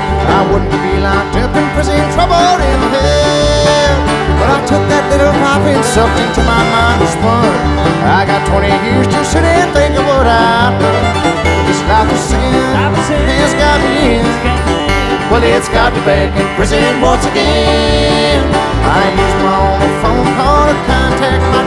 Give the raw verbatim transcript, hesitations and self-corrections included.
I wouldn't be locked up in prison, troubled in hell. But I took that little pipe and sucked into my mind was fun. I got twenty years to sit and think of what I've done. This life of sin has got me in. Well, it's got me back in prison once again. I use my only phone call to contact my